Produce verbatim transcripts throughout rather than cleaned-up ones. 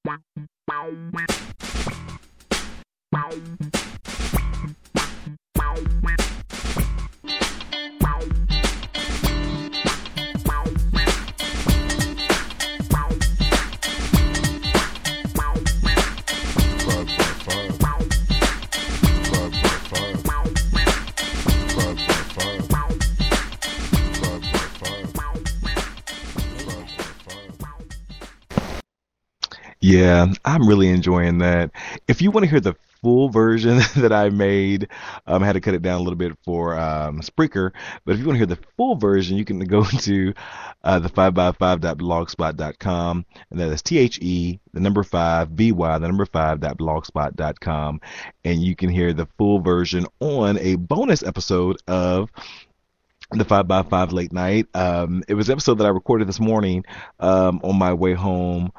Yeah, I'm really enjoying that. If you want to hear the full version that I made, um, I had to cut it down a little bit for um, Spreaker. But if you want to hear the full version, you can go to uh, the five by five dot blogspot dot com, and that is T H E, the number five, B Y, the number five dot blogspot dot com, and you can hear the full version on a bonus episode of the five by five late night. Um, it was an episode that I recorded this morning um, on my way home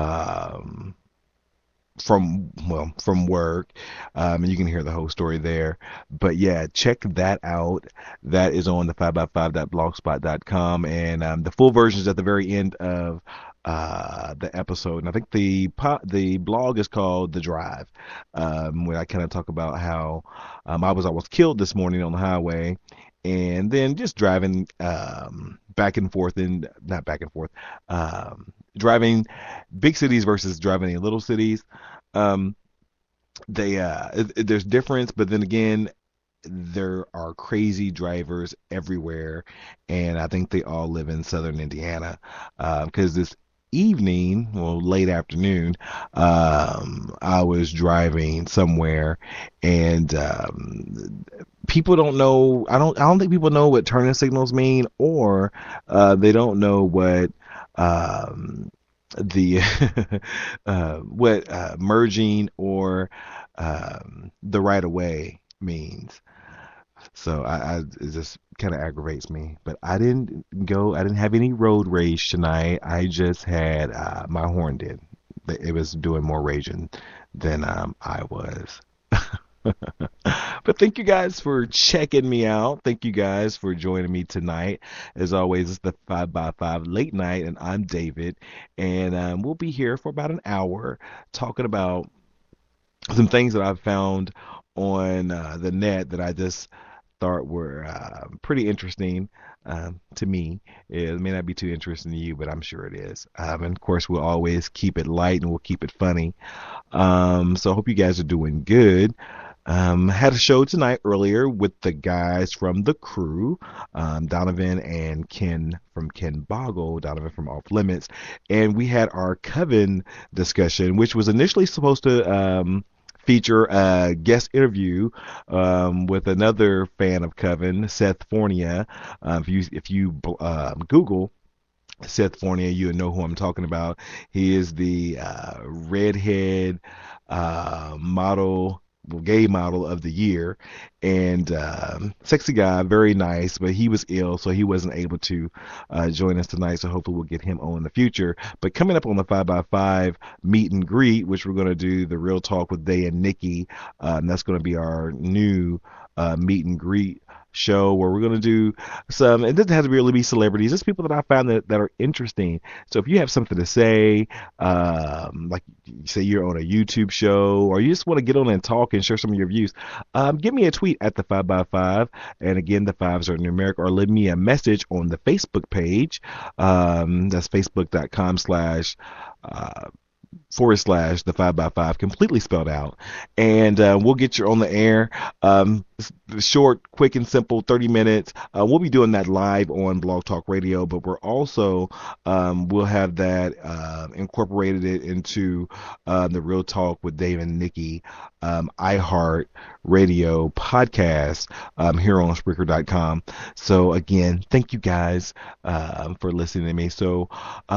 um, from well from work, um, and you can hear the whole story there. But yeah, check that out. That is on the five by five dot blogspot dot com, and um, the full version is at the very end of uh, the episode. And I think the po- the blog is called The Drive, um, where I kind of talk about how um, I was almost killed this morning on the highway. And then just driving um, back and forth, and not back and forth, um, driving big cities versus driving in little cities. Um, they uh, it, there's difference, but then again, there are crazy drivers everywhere, and I think they all live in southern Indiana. Because this evening, well, late afternoon, um, I was driving somewhere, and um, people don't know. I don't. I don't think people know what turning signals mean, or uh, they don't know what um, the uh, what uh, merging or um, the right of way means. So I, I it just kind of aggravates me. But I didn't go. I didn't have any road rage tonight. I just had uh, my horn did. It was doing more raging than um, I was. But thank you guys for checking me out. Thank you guys for joining me tonight. As always, it's the five by five late night, and I'm David. And um, we'll be here for about an hour talking about some things that I've found on uh, the net that I just thought were uh, pretty interesting um, to me. It may not be too interesting to you, but I'm sure it is. Um, and of course, we'll always keep it light and we'll keep it funny. Um, so I hope you guys are doing good. Um, had a show tonight earlier with the guys from The Crew, um, Donovan and Ken from Ken Boggle, Donovan from Off Limits, and we had our Coven discussion, which was initially supposed to um, feature a guest interview um, with another fan of Coven, Seth Fornia. Uh, if you if you uh, Google Seth Fornia, you know who I'm talking about. He is the uh, redhead uh, model. Gay model of the year, and um, sexy guy, very nice, but he was ill, so he wasn't able to uh, join us tonight, so hopefully we'll get him on in the future. But coming up on the five by five meet and greet, which we're going to do the Real Talk with Day and Nikki, um, that's going to be our new uh, meet and greet show, where we're going to do some, it doesn't have to really be celebrities, just people that I found that, that are interesting. So if you have something to say, um, like say you're on a YouTube show, or you just want to get on and talk and share some of your views, um, give me a tweet at the five by five, and again, the fives are numeric, or leave me a message on the Facebook page. Um, that's facebook.com slash uh, forward slash the five by five, completely spelled out, and uh, we'll get you on the air. Um, short, quick, and simple, thirty minutes. Uh, we'll be doing that live on Blog Talk Radio, but we're also um, we'll have that uh, incorporated it into uh, the Real Talk with Dave and Nikki um, iHeart Radio podcast um, here on Spreaker dot com. So again, thank you guys uh, for listening to me. So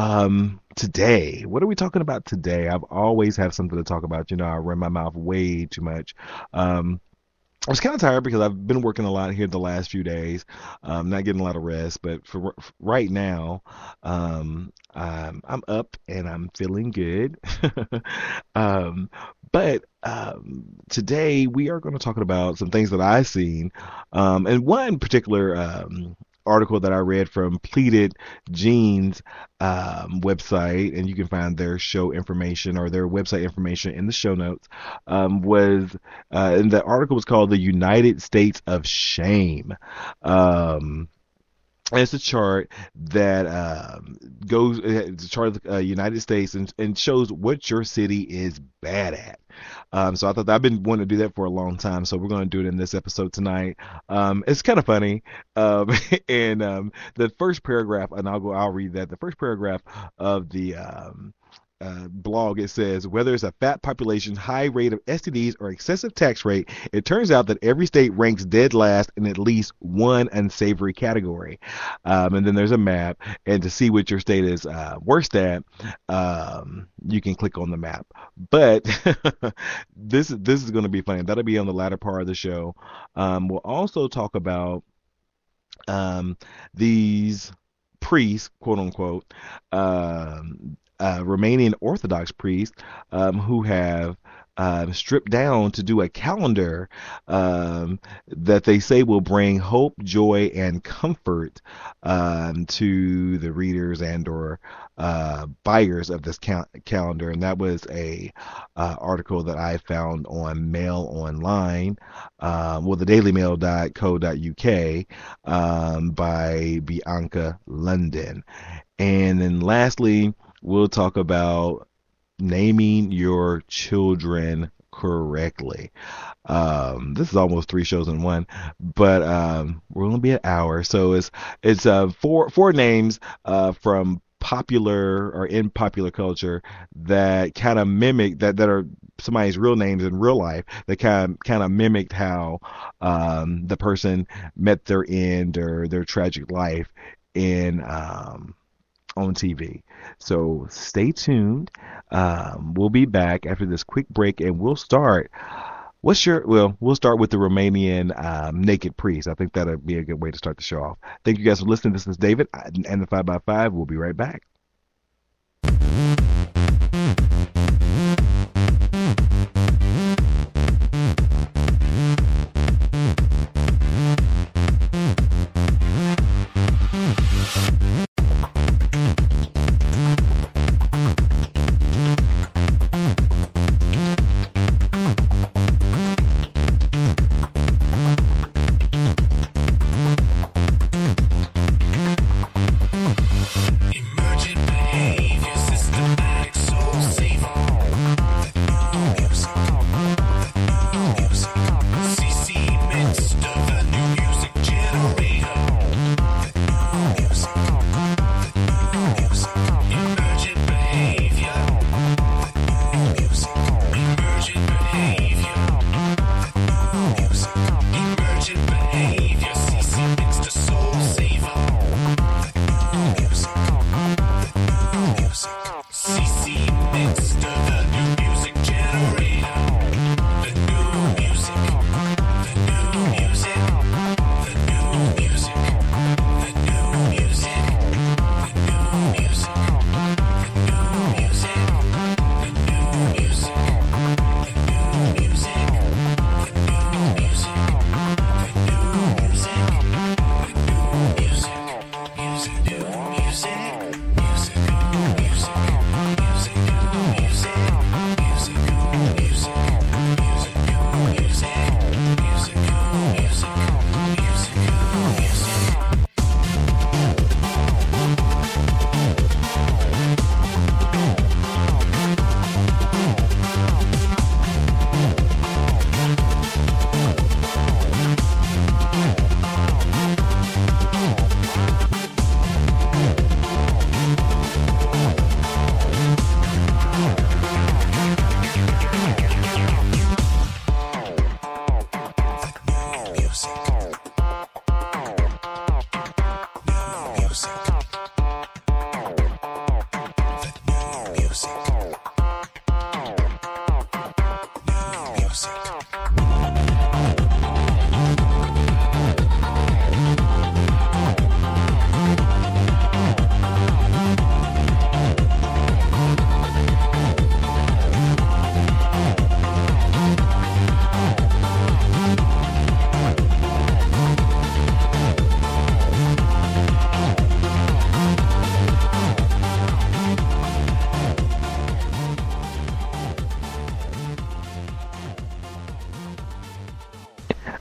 um, today, what are we talking about today? I've always had something to talk about. You know, I run my mouth way too much. Um, I was kind of tired because I've been working a lot here the last few days, um, not getting a lot of rest. But for, for right now, um, I'm, I'm up and I'm feeling good. um, but um, today we are going to talk about some things that I've seen, um, and one particular um, article that I read from Pleated Jeans um, website, and you can find their show information or their website information in the show notes. Um, was uh, and the article was called "The United States of Shame." Um, and it's a chart that um, goes. It's a chart of the uh, United States and, and shows what your city is bad at. Um, so I thought that I've been wanting to do that for a long time. So we're going to do it in this episode tonight. Um, it's kind of funny. Um, and um, the first paragraph, and I'll go. I'll read that. The first paragraph of the um, uh, blog, it says, whether it's a fat population, high rate of S T Ds, or excessive tax rate, it turns out that every state ranks dead last in at least one unsavory category. Um, and then there's a map, and to see what your state is uh, worst at, um, you can click on the map. But this this is going to be funny. That'll be on the latter part of the show. Um, we'll also talk about um, these priests, quote unquote, um, uh, Romanian Orthodox priests um, who have uh, stripped down to do a calendar um, that they say will bring hope, joy, and comfort um, to the readers and or uh, buyers of this cal- calendar. And that was a uh, article that I found on Mail Online, um, well, the daily mail dot co dot uk um, by Bianca London. And then lastly, we'll talk about naming your children correctly. Um, this is almost three shows in one, but um, we're gonna be an hour, so it's it's uh, four four names uh, from popular or in popular culture that kind of mimic that that are somebody's real names in real life that kind of kind of mimicked how um, the person met their end or their tragic life in um, on T V. So stay tuned. Um, we'll be back after this quick break, and we'll start. What's your well? We'll start with the Romanian um, naked priest. I think that'll be a good way to start the show off. Thank you guys for listening. This is David and the five by five. We'll be right back.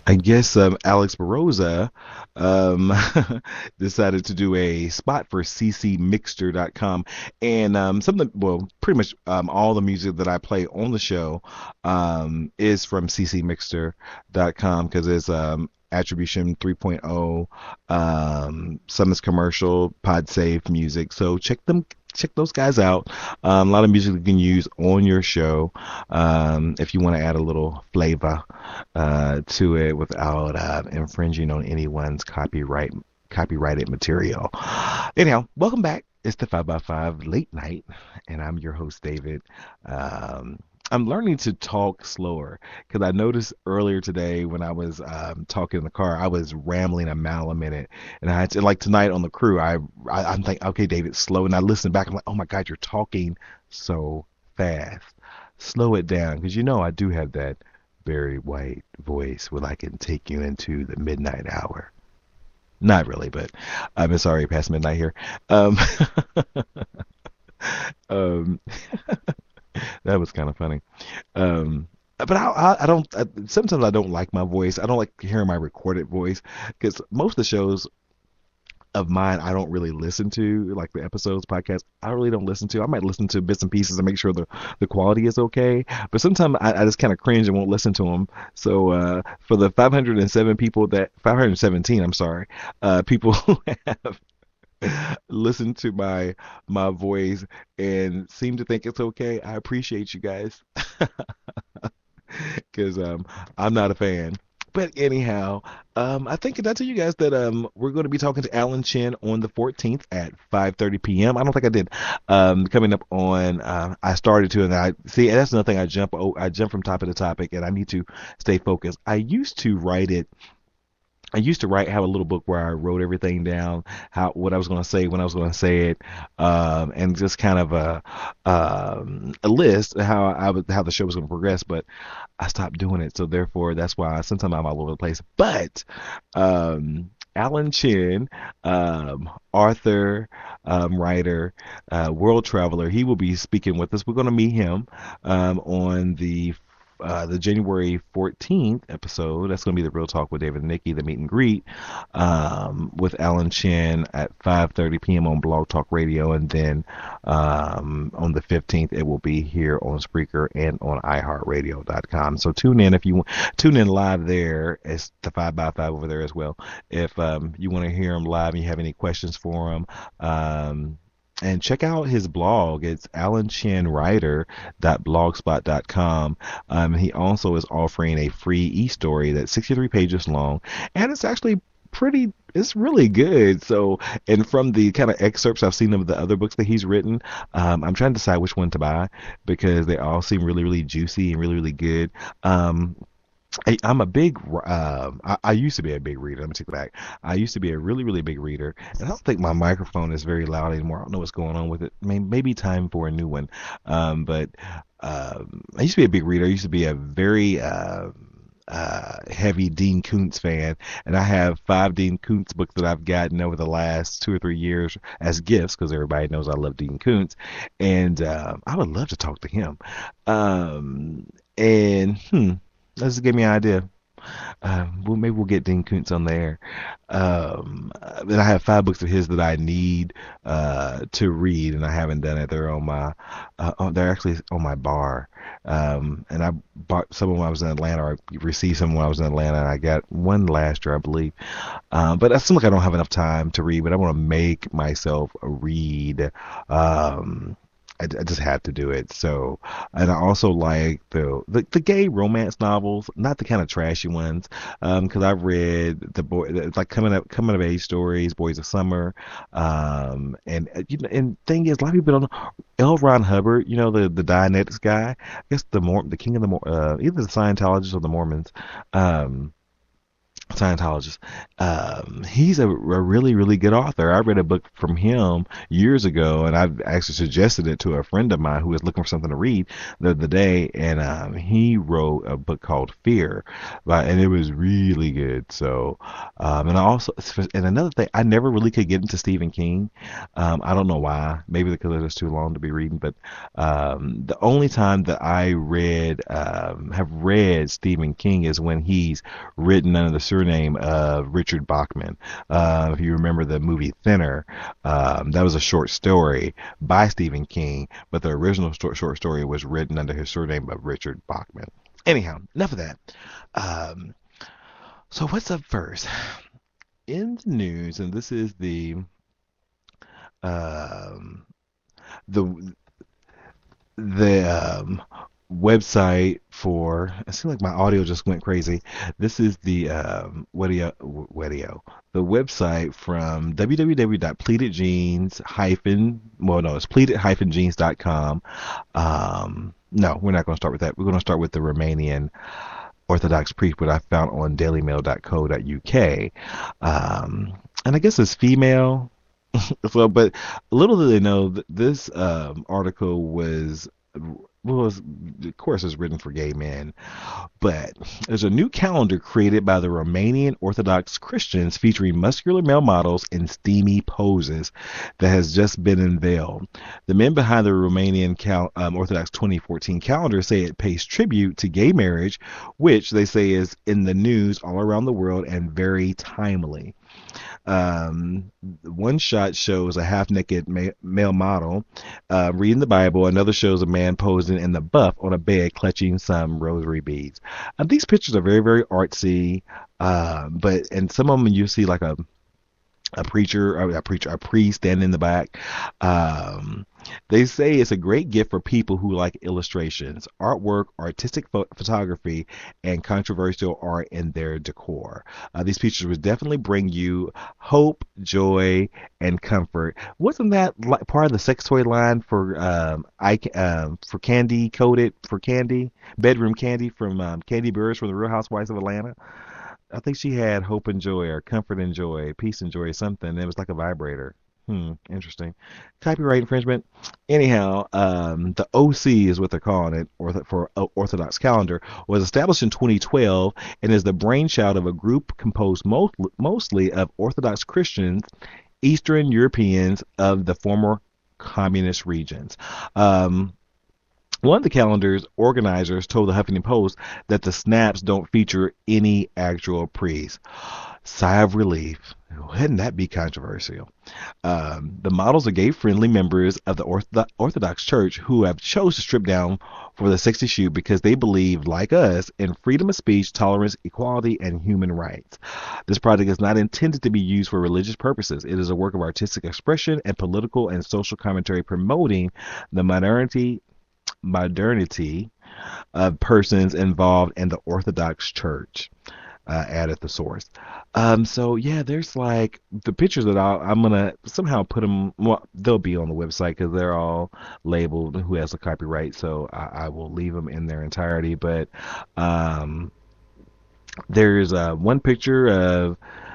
I guess um, Alex Baroza um, decided to do a spot for c c mixter dot com. And um, something, well, pretty much um, all the music that I play on the show um, is from c c mixter dot com because it's um, Attribution 3.0, um, some is commercial, PodSafe music. So check them. Check those guys out. Um, a lot of music you can use on your show um, if you want to add a little flavor uh, to it without uh, infringing on anyone's copyright copyrighted material. Anyhow, welcome back. It's the five by five late night, and I'm your host, David. Um, I'm learning to talk slower because I noticed earlier today when I was um, talking in the car, I was rambling a mile a minute, and I had to, like tonight on the crew, I, I I'm thinking, okay, David, slow, and I listen back, I'm like, oh my God, you're talking so fast. Slow it down because you know I do have that very white voice where I can take you into the midnight hour. Not really, but I'm sorry, past midnight here. Um, um, that was kind of funny. Um, but I, I, I don't. I, sometimes I don't like my voice. I don't like hearing my recorded voice because most of the shows of mine I don't really listen to, like the episodes, podcasts. I really don't listen to. I might listen to bits and pieces and make sure the the quality is okay. But sometimes I, I just kind of cringe and won't listen to them. So uh, for the five hundred seven people that five hundred seventeen, I'm sorry, uh, people who have listened to my my voice and seem to think it's okay, I appreciate you guys because um, I'm not a fan. But anyhow, um, I think did I tell you guys that um, we're going to be talking to Alan Chen on the fourteenth at five thirty p.m. I don't think I did. Um, coming up on, uh, I started to, and I see that's another thing. I jump, oh, I jump from topic to topic, and I need to stay focused. I used to write it. I used to write, have a little book where I wrote everything down, how what I was going to say, when I was going to say it, um, and just kind of a um, a list of how I would, how the show was going to progress. But I stopped doing it, so therefore that's why sometimes I'm all over the place. But um, Alan Chen, um, author, um, writer, uh, world traveler, he will be speaking with us. We're going to meet him um, on the uh, the January fourteenth episode. That's going to be the Real Talk with David and Nikki, the meet and greet um, with Alan Chen at five thirty p.m. on Blog Talk Radio. And then um, on the fifteenth, it will be here on Spreaker and on i heart radio dot com. So tune in if you want. Tune in live there. It's the five by five over there as well. If um, you want to hear him live and you have any questions for him, um, and check out his blog. It's alan chen writer dot blogspot dot com. Um, he also is offering a free e-story that's sixty-three pages long, and it's actually pretty, it's really good. So, and from the kind of excerpts I've seen of the other books that he's written, um, I'm trying to decide which one to buy because they all seem really, really juicy and really, really good. Um, I, I'm a big, uh, I, I used to be a big reader. Let me take it back. I used to be a really, really big reader. And I don't think my microphone is very loud anymore. I don't know what's going on with it. I mean, maybe time for a new one. Um, but um, I used to be a big reader. I used to be a very uh, uh, heavy Dean Koontz fan. And I have five Dean Koontz books that I've gotten over the last two or three years as gifts because everybody knows I love Dean Koontz. And uh, I would love to talk to him. Um, and, hmm. This just gave me an idea. Um, well, maybe we'll get Dean Koontz on there. Um, and I have five books of his that I need uh, to read, and I haven't done it. They're on my, uh, oh, they're actually on my bar. Um, and I bought some when I was in Atlanta, or I received some when I was in Atlanta. And I got one last year, I believe. Um, but it seems like I don't have enough time to read, but I want to make myself read. Um, I, I just had to do it. So, and I also like the, the the gay romance novels, not the kind of trashy ones, because um, I've read the boy, it's like coming up coming of age stories, Boys of Summer, um, and uh, you know, and thing is, a lot of people don't know L. Ron Hubbard, you know, the the Dianetics guy, I guess the more the king of the Mor- uh, either the Scientologists or the Mormons. Um, Scientologist. Um, he's a, a really, really good author. I read a book from him years ago, and I actually suggested it to a friend of mine who was looking for something to read the other day. And um, he wrote a book called Fear, but, and it was really good. So, um, and I also, and another thing, I never really could get into Stephen King. Um, I don't know why. Maybe because it was too long to be reading. But um, the only time that I read, um, have read Stephen King is when he's written under the surname of Richard Bachman. Uh, if you remember the movie Thinner, um, that was a short story by Stephen King, but the original short, short story was written under his surname of Richard Bachman. Anyhow, enough of that. Um, so what's up first? In the news, and this is the um, the the um, website for. It seems like my audio just went crazy. This is the um, Wedio, Wedio, the website from w w w dot pleated jeans hyphen. Well, no, it's pleated dash jeans dot com. Um, no, we're not going to start with that. We're going to start with the Romanian Orthodox priest, what I found on daily mail dot co dot u k. Um, and I guess it's female. So, but little do they know that this um, article was, well, was, of course, is written for gay men, but there's a new calendar created by the Romanian Orthodox Christians featuring muscular male models in steamy poses that has just been unveiled. The men behind the Romanian Cal- um, Orthodox twenty fourteen calendar say it pays tribute to gay marriage, which they say is in the news all around the world and very timely. Um, one shot shows a half-naked ma- male model uh, reading the Bible. Another shows a man posing in the buff on a bed, clutching some rosary beads. Um, these pictures are very, very artsy, uh, but and some of them you see like a a preacher, a preacher, a priest standing in the back. Um, they say it's a great gift for people who like illustrations, artwork, artistic pho- photography, and controversial art in their decor. Uh, these pictures would definitely bring you hope, joy, and comfort. Wasn't that like part of the sex toy line for um, I um, for Candy Coated for Candy Bedroom Candy from um, Candy Burris from the Real Housewives of Atlanta? I think she had hope and joy or comfort and joy, peace and joy, something. It was like a vibrator. Hmm, interesting. Copyright infringement. Anyhow, um, the O C is what they're calling it, or for Orthodox calendar, was established in twenty twelve and is the brainchild of a group composed most, mostly of Orthodox Christians, Eastern Europeans of the former communist regions. Um, one of the calendar's organizers told the Huffington Post that the snaps don't feature any actual priests. Sigh of relief. Wouldn't that be controversial? Um, the models are gay-friendly members of the Ortho- Orthodox Church who have chose to strip down for the sexy shoot because they believe, like us, in freedom of speech, tolerance, equality, and human rights. This project is not intended to be used for religious purposes. It is a work of artistic expression and political and social commentary promoting the modernity modernity of persons involved in the Orthodox Church. Uh, added the source. Um, so yeah, there's like the pictures that I'll, I'm gonna somehow put them. Well, they'll be on the website because they're all labeled who has the copyright. So I, I will leave them in their entirety. But um, there's uh, one picture of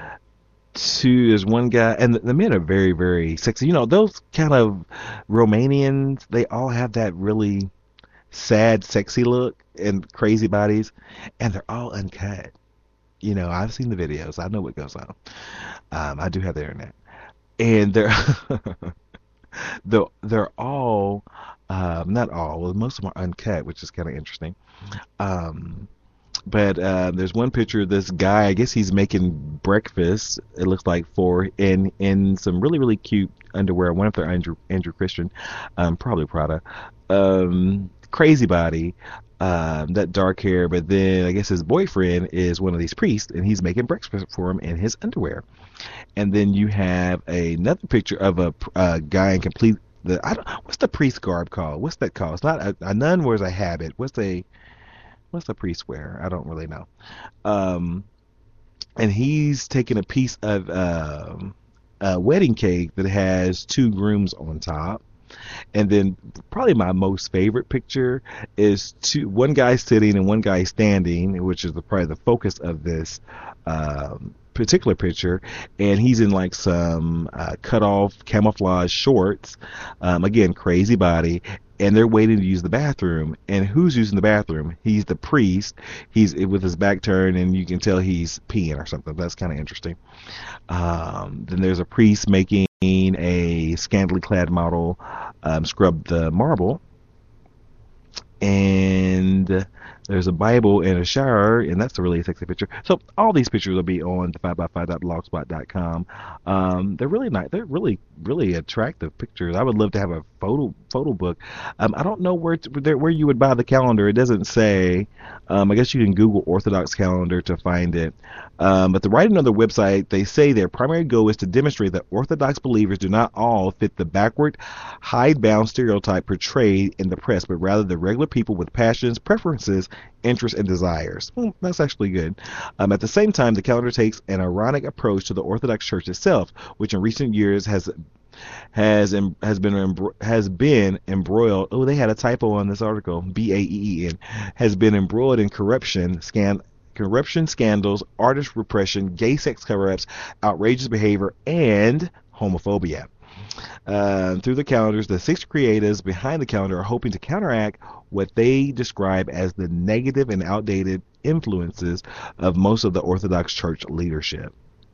two. There's one guy, and the, the men are very, very sexy. You know, those kind of Romanians. They all have that really sad, sexy look and crazy bodies, and they're all uncut. You know, I've seen the videos. I know what goes on. Um, I do have the internet, and they're they're, they're all um, not all. Well, most of them are uncut, which is kind of interesting. Um, but uh, there's one picture of this guy. I guess he's making breakfast. It looks like for in in some really really cute underwear. One of they're Andrew Andrew Christian, um, probably Prada. Um, crazy body, um, that dark hair. But then I guess his boyfriend is one of these priests, and he's making breakfast for him in his underwear. And then you have another picture of a, a guy in complete. The I don't what's the priest garb called? What's that called? It's not a, a nun wears a habit. What's a what's the priest wear? I don't really know. Um, and he's taking a piece of um, a wedding cake that has two grooms on top. And then probably my most favorite picture is two one guy sitting and one guy standing, which is the, probably the focus of this um, particular picture, and he's in like some uh, cut off camouflage shorts, um, again crazy body, and they're waiting to use the bathroom. And who's using the bathroom? He's the priest. He's with his back turned, and you can tell he's peeing or something. That's kind of interesting. Um, then there's a priest making a scantily clad model um, scrub the marble, and there's a Bible and a shower, and that's a really sexy picture. So all these pictures will be on the five by five dot blogspot dot com. Um, they're really nice. They're really, really attractive pictures. I would love to have a photo photo book. Um, I don't know where to, where you would buy the calendar. It doesn't say. Um, I guess you can Google Orthodox calendar to find it. Um, but the writing on their website, they say their primary goal is to demonstrate that Orthodox believers do not all fit the backward, hidebound stereotype portrayed in the press, but rather the regular people with passions, preferences, interests, and desires. Well, that's actually good. Um, at the same time, the calendar takes an ironic approach to the Orthodox Church itself, which in recent years has has has been embro- has been embroiled. Oh, they had a typo on this article. B A E E N has been embroiled in corruption, scan. corruption scandals, artist repression, gay sex cover-ups, outrageous behavior, and homophobia. Uh, through the calendars, the six creators behind the calendar are hoping to counteract what they describe as the negative and outdated influences of most of the Orthodox Church leadership.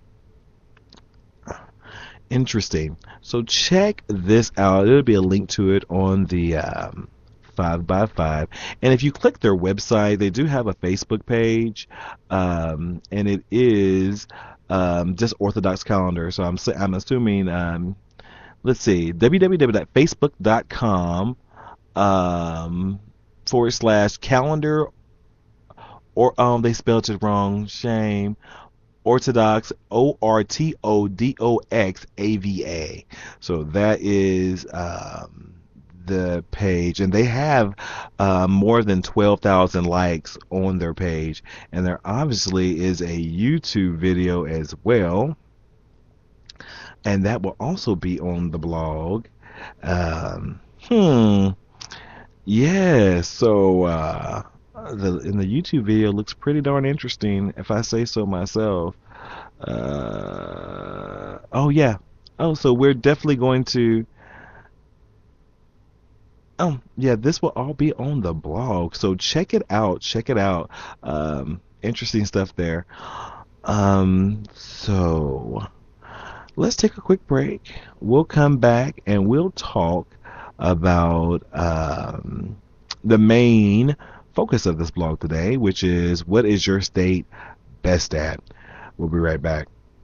Interesting. So check this out. There'll be a link to it on the um, five by five, and if you click their website, they do have a Facebook page, um, and it is um, just Orthodox Calendar. So I'm I'm assuming um, let's see, w w w dot facebook dot com um, forward slash calendar, or um they spelled it wrong. Shame. Orthodox, O R T O D O X A V A. So that is um, the page, and they have uh, more than twelve thousand likes on their page, and there obviously is a YouTube video as well, and that will also be on the blog. Um, hmm. Yeah, so uh, the in the YouTube video looks pretty darn interesting, if I say so myself. Uh, oh yeah. Oh, so we're definitely going to. Oh yeah, this will all be on the blog. So check it out. Check it out. Um, interesting stuff there. Um, so let's take a quick break. We'll come back and we'll talk about um, the main focus of this blog today, which is what is your state best at? We'll be right back.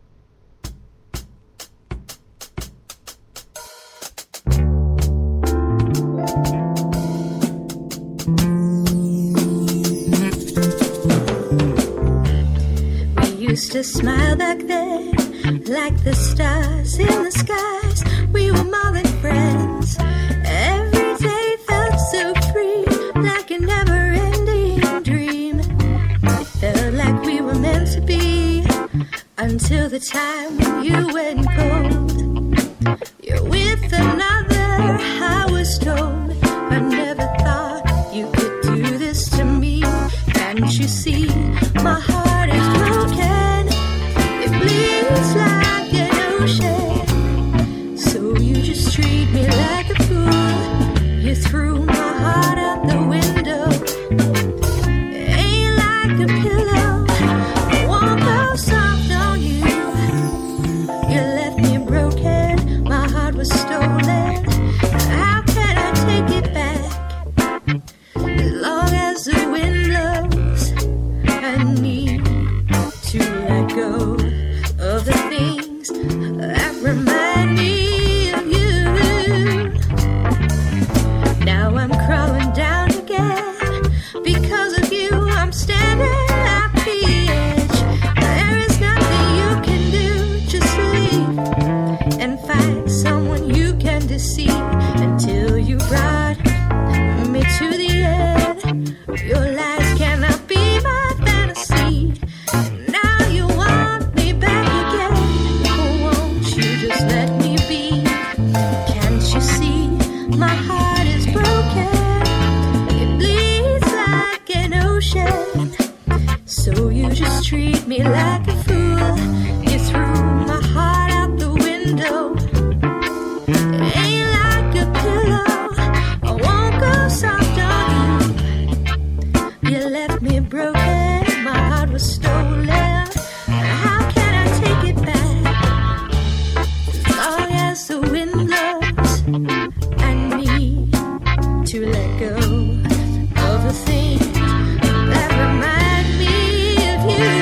We used to smile back then like the stars in the skies. We were more than friends. Every day felt so free, like a never-ending dream. It felt like we were meant to be, until the time when you went cold. You're with another, I was told. I never thought you could do this to me. Can't you see, my heart is broken. It bleeds like an ocean. So you just treat me like a fool. You threw my heart out the window. It ain't like a pillow. I won't go soft on you. You left me broken. My heart was stolen. How can I take it back? As long as the wind blows, I need to let go of the things that remind me of you. Now I'm crawling down again. Because of you, I'm standing at the edge. There is nothing you can do. Just leave and find someone you can deceive, until you brought me to the end. Your lies cannot be my fantasy. Now you want me back again. Oh, won't you just let me be? Can't you see, let go of the things that remind me of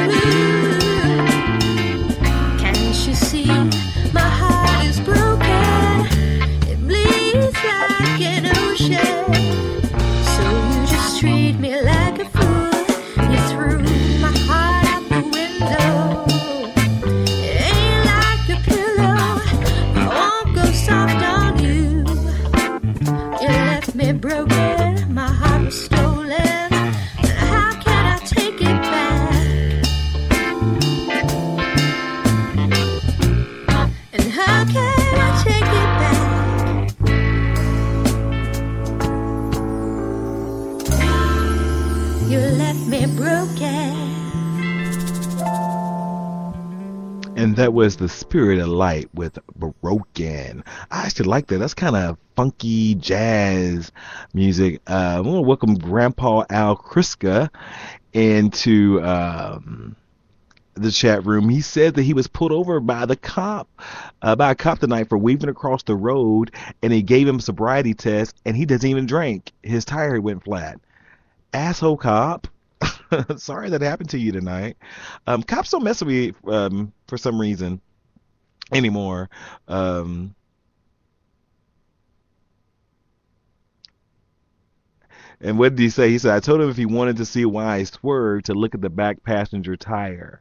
you. Can't you see my heart is broken? It bleeds like an ocean. So you just treat me like a fool. You threw my heart out the window. It ain't like a pillow. I won't go soft on you. You left me broken. My heart was stolen. How can I take it back? And how can I take it back? You left me broken. And that was The Spirit of Light with Broken. I actually like that. That's kind of funky jazz music. Uh, I want to welcome Grandpa Al Kriska into um, the chat room. He said that he was pulled over by the cop, uh, by a cop tonight for weaving across the road, and he gave him a sobriety test, and he doesn't even drink. His tire went flat. Asshole cop. Sorry that happened to you tonight. Um, cops don't mess with me um, for some reason anymore. Um, and what did he say? He said, I told him if he wanted to see why I swerved to look at the back passenger tire.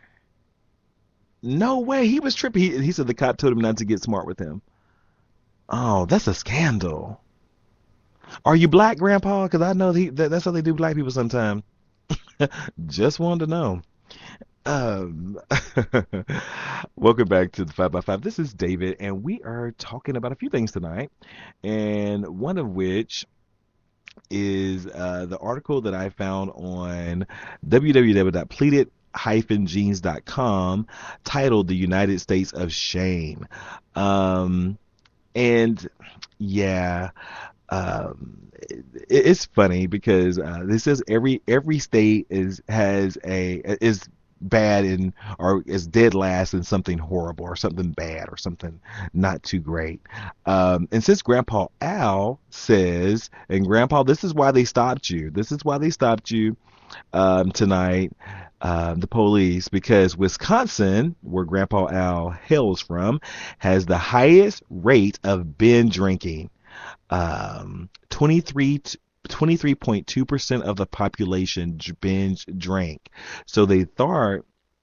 No way. He was tripping. He, he said the cop told him not to get smart with him. Oh, that's a scandal. Are you black, Grandpa? Because I know he, that, that's how they do black people sometimes. Just wanted to know. Um, welcome back to the five by five. This is David, and we are talking about a few things tonight, and one of which is uh, the article that I found on w w w dot pleated dash jeans dot com titled "The United States of Shame." Um, and yeah. Um, it, it's funny because uh, this says every every state is has a is bad in or is dead last in something horrible or something bad or something not too great. Um, and since Grandpa Al says, and Grandpa, this is why they stopped you. This is why they stopped you um, tonight. Uh, the police, because Wisconsin, where Grandpa Al hails from, has the highest rate of binge drinking. Um, twenty-three point two percent of the population binge drank. So they thought,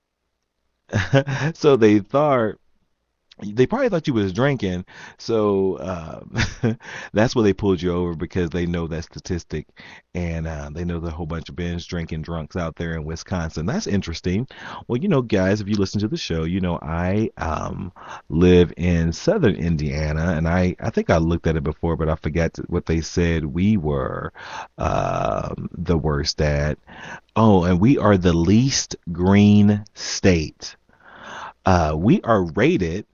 so they thought, they probably thought you was drinking. So um, that's why they pulled you over, because they know that statistic, and uh, they know there's a whole bunch of binge drinking drunks out there in Wisconsin. That's interesting. Well, you know, guys, if you listen to the show, you know I um, live in southern Indiana, and I, I think I looked at it before, but I forgot what they said we were um, the worst at. Oh, and we are the least green state. Uh, we are rated.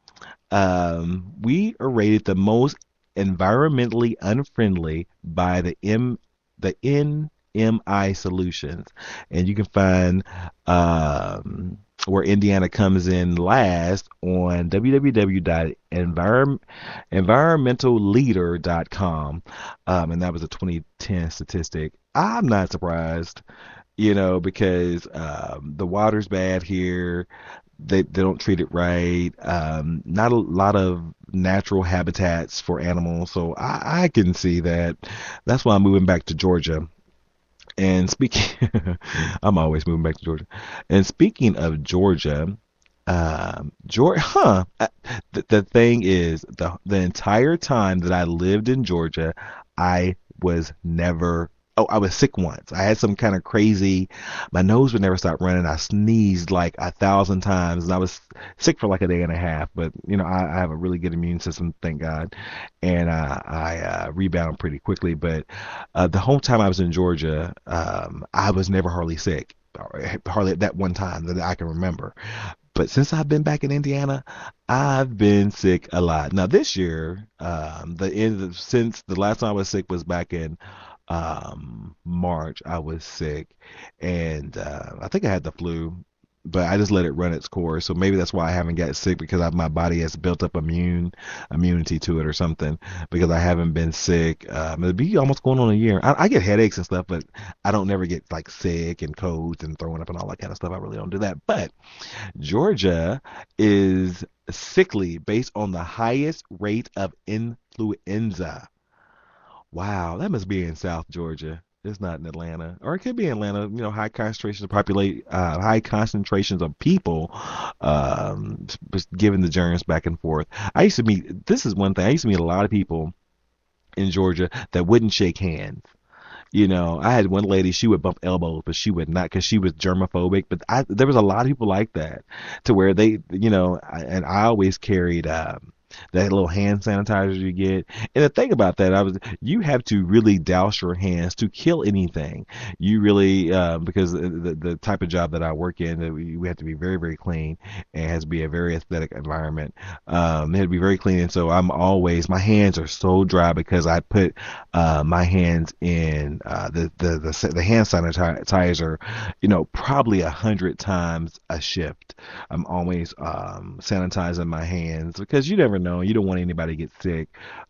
Um, we are rated the most environmentally unfriendly by the M the N M I Solutions, and you can find um, where Indiana comes in last on w w w dot environmental leader dot com, um, and that was a twenty ten statistic. I'm not surprised, you know, because um, the water's bad here. They, they don't treat it right. Um, not a lot of natural habitats for animals. So I, I can see that. That's why I'm moving back to Georgia. And speaking, I'm always moving back to Georgia. And speaking of Georgia, um, Georgia, huh? The, the thing is, the the entire time that I lived in Georgia, I was never. Oh, I was sick once. I had some kind of crazy, my nose would never stop running. I sneezed like a thousand times, and I was sick for like a day and a half. But, you know, I, I have a really good immune system, thank God. And uh, I uh, rebound pretty quickly. But uh, the whole time I was in Georgia, um, I was never hardly sick, hardly at that one time that I can remember. But since I've been back in Indiana, I've been sick a lot. Now, this year, um, the end of, since the last time I was sick was back in um March, I was sick, and uh I think I had the flu but I just let it run its course. So maybe that's why I haven't got sick because I, my body has built up immune immunity to it or something. Because I haven't been sick. Um, it'll be almost going on a year. I, I get headaches and stuff, but I don't never get like sick and colds and throwing up and all that kind of stuff. I really don't do that. But Georgia is sickly based on the highest rate of influenza. Wow, that must be in South Georgia. It's not in Atlanta, or it could be in Atlanta. You know, high concentrations of populate, uh, high concentrations of people, um, just giving the germs back and forth. I used to meet. This is one thing. I used to meet a lot of people in Georgia that wouldn't shake hands. You know, I had one lady, she would bump elbows, but she would not because she was germophobic. But I, there was a lot of people like that to where they, you know, I, and I always carried um, that little hand sanitizer you get. And the thing about that, I was, you have to really douse your hands to kill anything. You really, uh, because the, the the type of job that I work in, that we, we have to be very, very clean and it has to be a very aesthetic environment. Um, it had to be very clean. And so I'm always, my hands are so dry because I put uh, my hands in uh, the, the, the, the hand sanitizer, you know, probably a hundred times a shift. I'm always um, sanitizing my hands because you never know. You don't want anybody to get sick.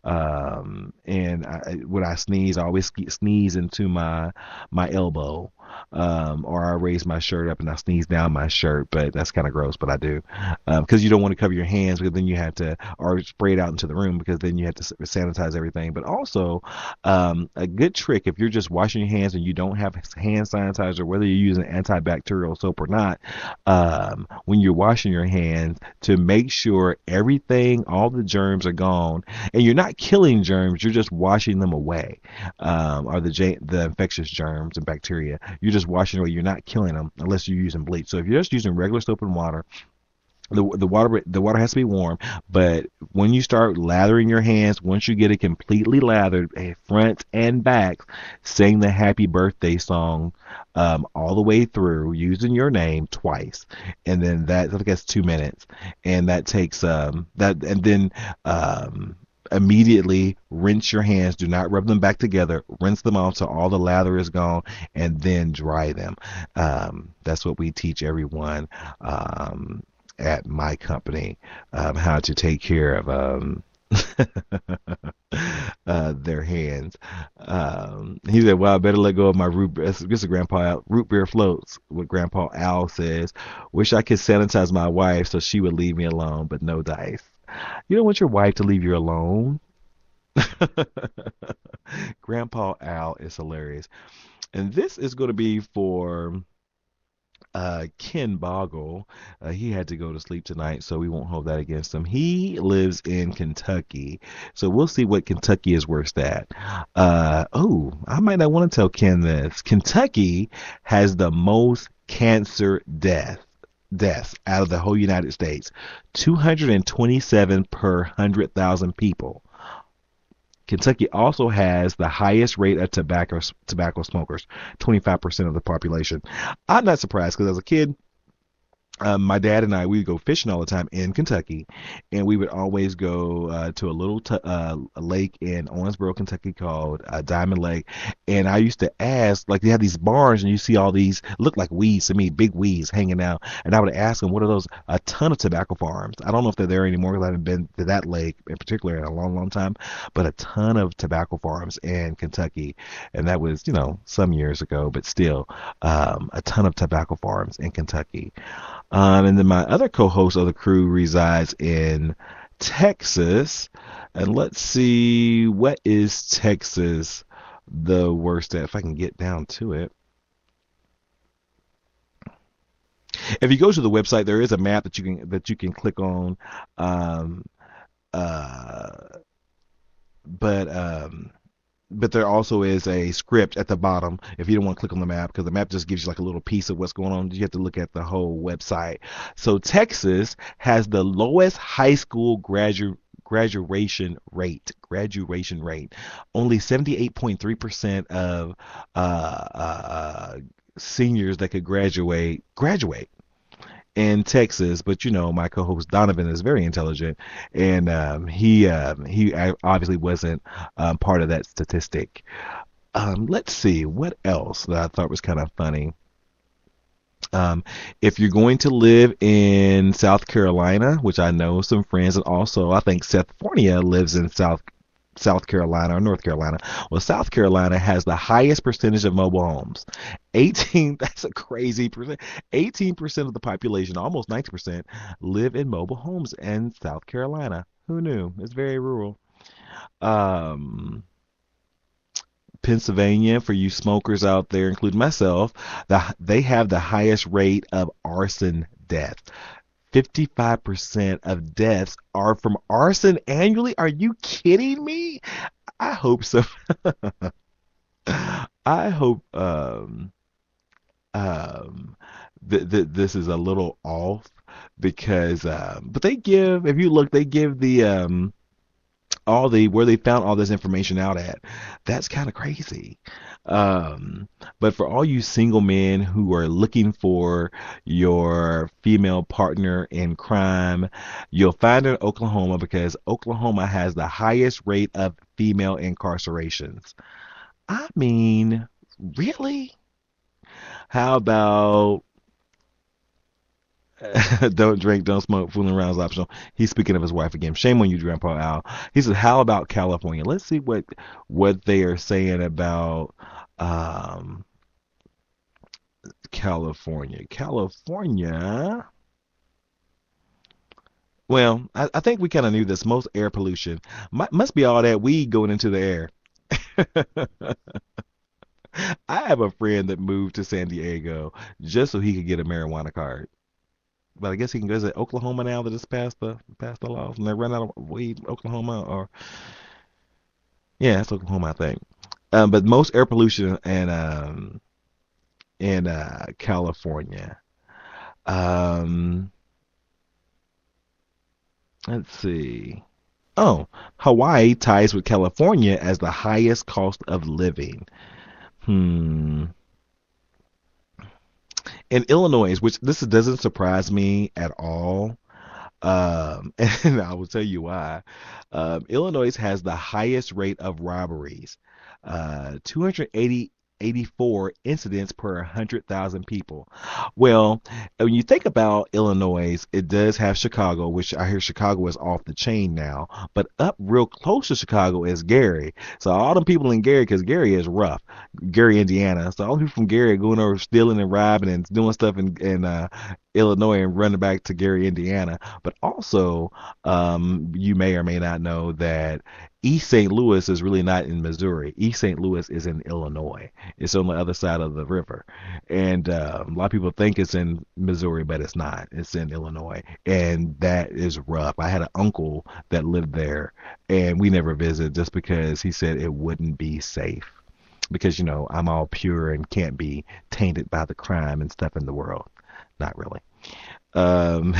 Um, and I, when I sneeze, I always sneeze into my my elbow. Um, or I raise my shirt up and I sneeze down my shirt, but that's kind of gross, but I do. Because um, you don't want to cover your hands because then you have to, or spray it out into the room because then you have to sanitize everything. But also, um, a good trick if you're just washing your hands and you don't have hand sanitizer, whether you're using antibacterial soap or not, um, when you're washing your hands, to make sure everything, all the germs are gone, and you're not killing germs, you're just washing them away, um, or the the infectious germs and bacteria. You're just washing away. You're not killing them unless you're using bleach. So if you're just using regular soap and water, the the water the water has to be warm. But when you start lathering your hands, once you get it completely lathered, front and back, sing the happy birthday song um, all the way through, using your name twice, and then that I think that's two minutes, and that takes um that and then um. immediately rinse your hands. Do not rub them back together. Rinse them off so all the lather is gone, and then dry them. Um, that's what we teach everyone um, at my company, um, how to take care of um, uh, their hands. Um, he said, "Well, I better let go of my root beer." This is Grandpa Al, root beer floats. What Grandpa Al says. Wish I could sanitize my wife so she would leave me alone, but no dice. You don't want your wife to leave you alone. Grandpa Al is hilarious. And this is going to be for uh, Ken Boggle. Uh, he had to go to sleep tonight, so we won't hold that against him. He lives in Kentucky, so we'll see what Kentucky is worse at. Uh, oh, I might not want to tell Ken this. Kentucky has the most cancer deaths. deaths out of the whole United States, two hundred twenty-seven per one hundred thousand people. Kentucky also has the highest rate of tobacco tobacco smokers, twenty-five percent of the population. I'm not surprised because as a kid, Um, my dad and I, we would go fishing all the time in Kentucky, and we would always go uh, to a little t- uh, a lake in Owensboro, Kentucky called uh, Diamond Lake. And I used to ask, like they have these barns, and you see all these look like weeds to me, big weeds hanging out. And I would ask them, what are those? A ton of tobacco farms. I don't know if they're there anymore because I haven't been to that lake in particular in a long, long time, but a ton of tobacco farms in Kentucky. And that was, you know, some years ago, but still um, a ton of tobacco farms in Kentucky. Um, and then my other co-host of the crew resides in Texas. And let's see, what is Texas the worst at? If I can get down to it. If you go to the website, there is a map that you can that you can click on. Um, uh, but um, but there also is a script at the bottom if you don't want to click on the map, because the map just gives you like a little piece of what's going on. You have to look at the whole website. So Texas has the lowest high school gradu- graduation rate. Graduation rate. Only seventy-eight point three percent of uh, uh, seniors that could graduate graduate in Texas. But you know, my co-host Donovan is very intelligent, and um, he um, he obviously wasn't um, part of that statistic. Um, let's see what else that I thought was kind of funny. Um, if you're going to live in South Carolina, which I know some friends, and also I think Seth Fornia lives in South South Carolina or North Carolina. Well, South Carolina has the highest percentage of mobile homes. eighteen, that's a crazy percent. eighteen percent of the population, almost ninety percent, live in mobile homes in South Carolina. Who knew? It's very rural. Um, Pennsylvania, for you smokers out there, including myself, the, they have the highest rate of arson deaths. fifty-five percent of deaths are from arson annually. Are you kidding me? I hope so. I hope um, um, th- th- this is a little off because, um, but they give, if you look, they give the um, all the where they found all this information out at. That's kind of crazy. Um, but for all you single men who are looking for your female partner in crime, you'll find it in Oklahoma because Oklahoma has the highest rate of female incarcerations. I mean, really? How about don't drink, don't smoke, fooling around is optional. He's speaking of his wife again. Shame on you, Grandpa Al. He said, "How about California?" Let's see what what they are saying about um, California. California. Well, I, I think we kind of knew this. Most air pollution mu- must be all that weed going into the air. I have a friend that moved to San Diego just so he could get a marijuana card. But I guess he can go to Oklahoma now that it's passed the passed the laws and they run out of weed. Oklahoma or yeah, it's Oklahoma, I think. Um, but most air pollution in um in uh, California. Um, let's see. Oh, Hawaii ties with California as the highest cost of living. Hmm. In Illinois, which this doesn't surprise me at all. Um, and I will tell you why. Um, Illinois has the highest rate of robberies, uh, two hundred eighty, eighty-four incidents per one hundred thousand people. Well, when you think about Illinois, it does have Chicago, which I hear Chicago is off the chain now, but up real close to Chicago is Gary. So all them people in Gary, because Gary is rough, Gary, Indiana. So all the people from Gary are going over stealing and robbing and doing stuff in, in uh, Illinois and running back to Gary, Indiana. But also, um, you may or may not know that East Saint Louis is really not in Missouri. East Saint Louis is in Illinois. It's on the other side of the river. And uh, a lot of people think it's in Missouri, but it's not. It's in Illinois. And that is rough. I had an uncle that lived there, and we never visited just because he said it wouldn't be safe. Because, you know, I'm all pure and can't be tainted by the crime and stuff in the world. Not really. Um,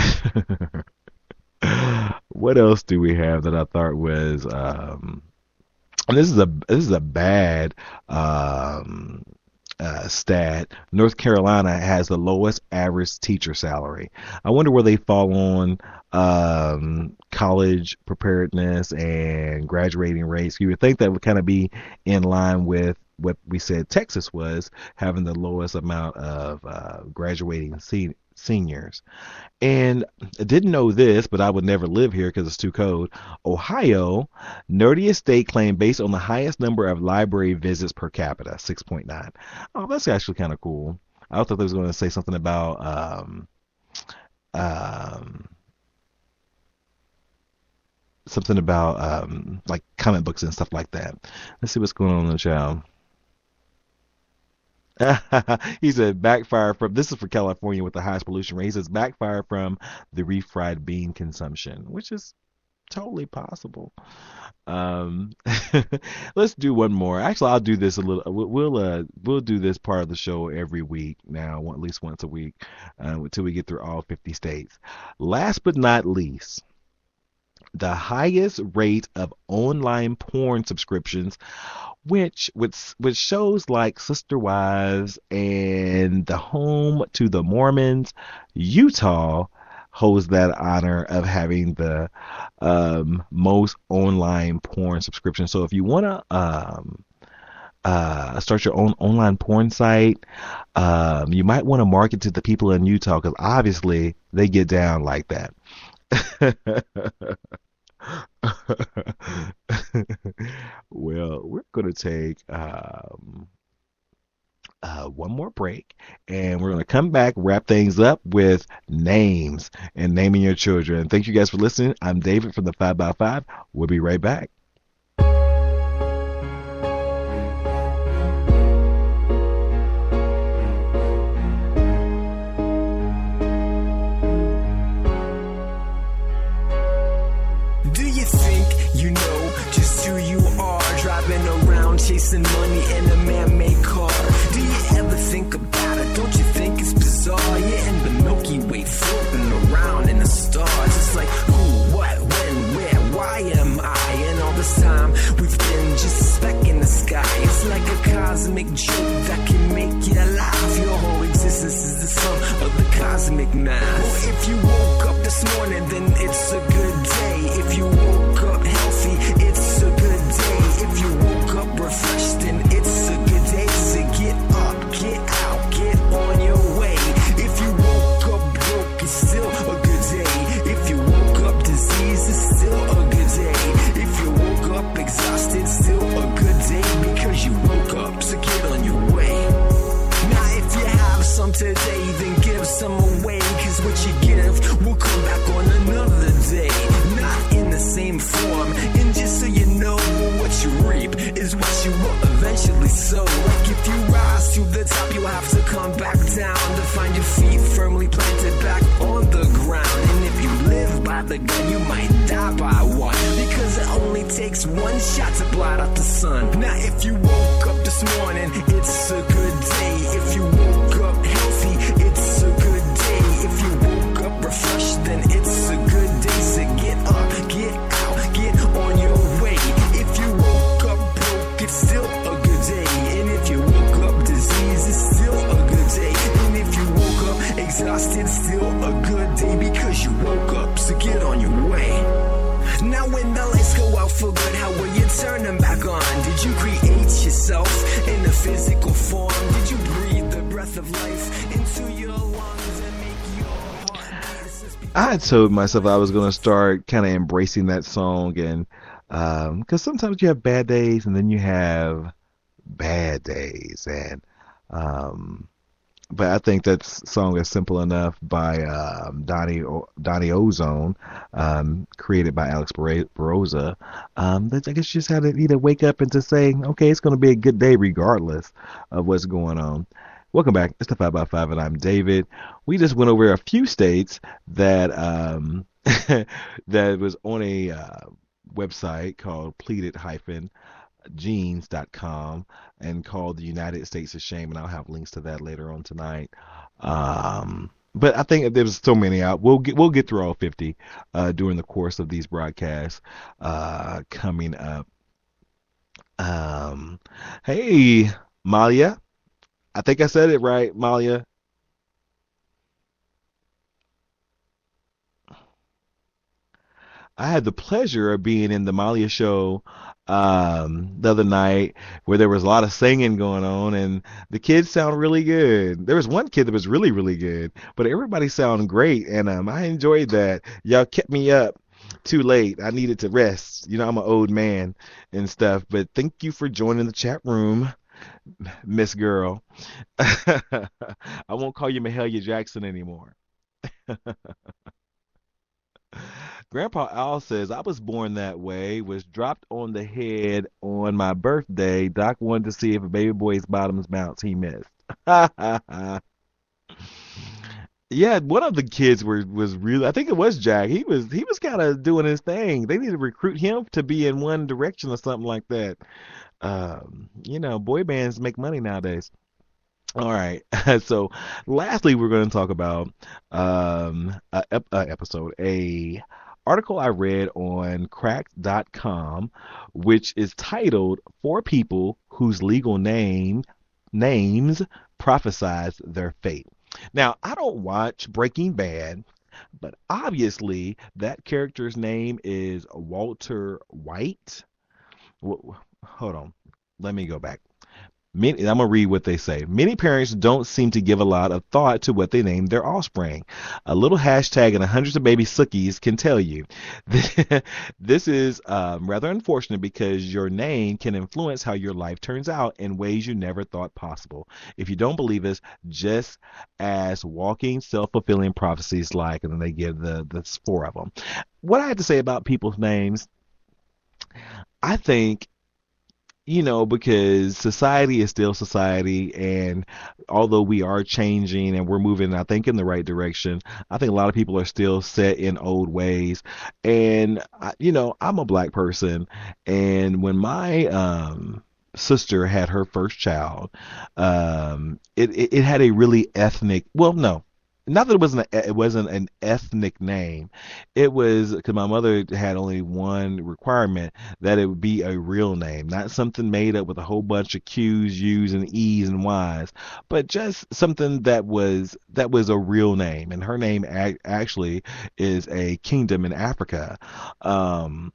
what else do we have that I thought was um, and this is a this is a bad um, uh, stat. North Carolina has the lowest average teacher salary. I wonder where they fall on um, college preparedness and graduating rates. You would think that would kind of be in line with what we said Texas was, having the lowest amount of uh, graduating se- seniors. And I didn't know this, but I would never live here because it's too cold. Ohio, nerdiest state claim based on the highest number of library visits per capita, six point nine. Oh, that's actually kind of cool. I thought they was going to say something about um, um, something about um, like comic books and stuff like that. Let's see what's going on in the child. He said backfire from this is for California with the highest pollution rate. He says backfire from the refried bean consumption, which is totally possible. Um, let's do one more. Actually, I'll do this a little. We'll we'll, uh, we'll do this part of the show every week now, one, at least once a week, uh, until we get through all fifty states. Last but not least, the highest rate of online porn subscriptions, which with with shows like Sister Wives and The Home to the Mormons, Utah holds that honor of having the um, most online porn subscription. So if you want to um, uh, start your own online porn site. Um, you might want to market to the people in Utah because obviously they get down like that. Well, we're going to take um, uh, one more break and we're going to come back, wrap things up with names and naming your children. Thank you guys for listening. I'm David from the five by five. We'll be right back. Do you think you know just who you are? Driving around chasing money in a man-made car. Do you ever think about it? Don't you think it's bizarre? You're in the Milky Way floating around in the stars. It's like who, what, when, where, why am I? And all this time we've been just a speck in the sky. It's like a cosmic joke that can make you laugh. Your whole existence is the sum of the cosmic math. Well, if you woke up this morning, then it's a good day. If you woke up healthy, it's a good day. If you woke up refreshed, then it's a good day. So get up, get out, get on your way. If you woke up broke, it's still a good day. If you woke up diseased, it's still a good day. If you woke up exhausted, still a good day because you woke up. So get on your way. Now if you have some today, then give some away. Cause what you give will come back on another day. Not in the same form. And just so you know, what you reap is what you will eventually sow. Like if you rise to the top, you'll have to come back down to find your feet firmly planted back on the ground. And if you live by the gun, you might die by one. Because it only takes one shot to blot out the sun. Now if you woke up this morning, it's a good day. If you woke up healthy, it's a good day. If you woke up refreshed, then it's a good day. So get up, get out, get on your way. If you woke up broke, it's still a good day. And if you woke up diseased, it's still a good day. And if you woke up exhausted, still a good day because you woke up. So get on your way. Now when the lights go out for good, how will you turn them back on? Did you create yourself in a physical form? Did you breathe the breath of life into your lungs and make your heart beat? I had told myself I was going to start kind of embracing that song, and um, because sometimes you have bad days and then you have bad days, and um, but I think that song is simple enough by um, Donnie O- Donnie Ozone, um, created by Alex Bar- Baroza. Um, that I guess you just had to either wake up and to say, okay, it's going to be a good day regardless of what's going on. Welcome back. It's the five by five, and I'm David. We just went over a few states that um, that was on a uh, website called pleaded genes dot com and called the United States of Shame, and I'll have links to that later on tonight. Um, but I think there's so many out. We'll get we'll get through all fifty uh, during the course of these broadcasts uh, coming up. Um, hey, Malia. I think I said it right, Malia. I had the pleasure of being in the Malia show um, the other night where there was a lot of singing going on and the kids sound really good. There was one kid that was really, really good, but everybody sounded great and um, I enjoyed that. Y'all kept me up too late. I needed to rest. You know, I'm an old man and stuff, but thank you for joining the chat room, Miss Girl. I won't call you Mahalia Jackson anymore. Grandpa Al says, I was born that way, was dropped on the head on my birthday. Doc wanted to see if a baby boy's bottoms bounce. He missed. Yeah, one of the kids were was really, I think it was Jack. He was he was kind of doing his thing. They need to recruit him to be in one direction or something like that. Um, you know, boy bands make money nowadays. All right. So, lastly, we're going to talk about um, a, ep- a episode, a article I read on cracked dot com, which is titled "Four People Whose Legal Name Names Prophesize Their Fate." Now, I don't watch Breaking Bad, but obviously that character's name is Walter White. Wh- Hold on. Let me go back. Many, I'm gonna read what they say. Many parents don't seem to give a lot of thought to what they name their offspring. A little hashtag and hundreds of baby Sookies can tell you. This is um, rather unfortunate because your name can influence how your life turns out in ways you never thought possible. If you don't believe us, just as walking self-fulfilling prophecies like, and then they give the the four of them. What I have to say about people's names, I think, you know, because society is still society, and although we are changing and we're moving, I think, in the right direction, I think a lot of people are still set in old ways. And, I, you know, I'm a black person, and when my um, sister had her first child, um, it, it, it had a really ethnic, well, no. Not that it wasn't a, it wasn't an ethnic name. It was because my mother had only one requirement, that it would be a real name, not something made up with a whole bunch of Q's, U's, and E's and Y's, but just something that was that was a real name. And her name ac- actually is a kingdom in Africa. Um,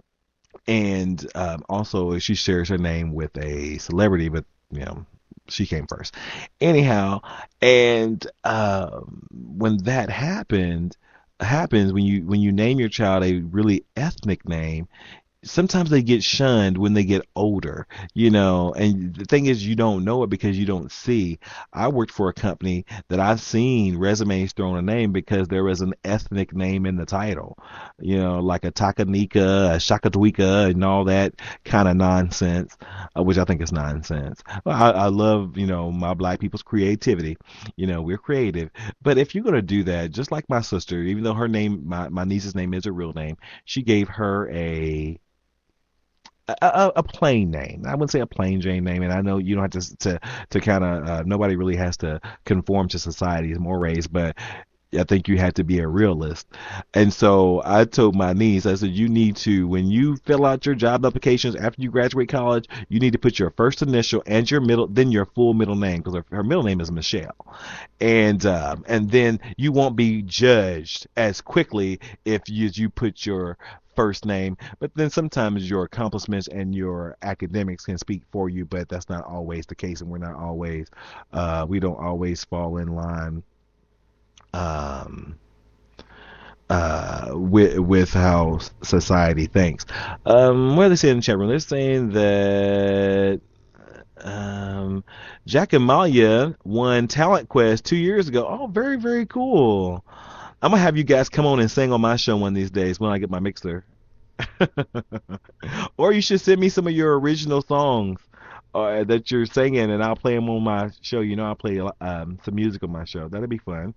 and um, also she shares her name with a celebrity, but you know, she came first. Anyhow, and um, when that happened, happens when you when you name your child a really ethnic name, sometimes they get shunned when they get older, you know, and the thing is, you don't know it because you don't see. I worked for a company that I've seen resumes thrown a name because there was an ethnic name in the title, you know, like a Takanika, a Shakatwika, and all that kind of nonsense, uh, which I think is nonsense. Well, I, I love, you know, my black people's creativity. You know, we're creative. But if you're going to do that, just like my sister, even though her name, my, my niece's name is a real name, she gave her a a, a plain name. I wouldn't say a plain Jane name, and I know you don't have to to to kind of uh, nobody really has to conform to society's mores, but I think you have to be a realist. And so I told my niece, I said, you need to, when you fill out your job applications after you graduate college, you need to put your first initial and your middle, then your full middle name, because her, her middle name is Michelle. And um, and then you won't be judged as quickly if you you put your first name. But then sometimes your accomplishments and your academics can speak for you, but that's not always the case, and we're not always, uh, we don't always fall in line um uh with with how society thinks. Um what are they saying in the chat room? They're saying that um Jack and Malia won Talent Quest two years ago. Oh, very, very cool. I'm gonna have you guys come on and sing on my show one of these days when I get my mixer. Or you should send me some of your original songs uh, that you're singing, and I'll play them on my show. You know, I'll play um, some music on my show. That'll be fun.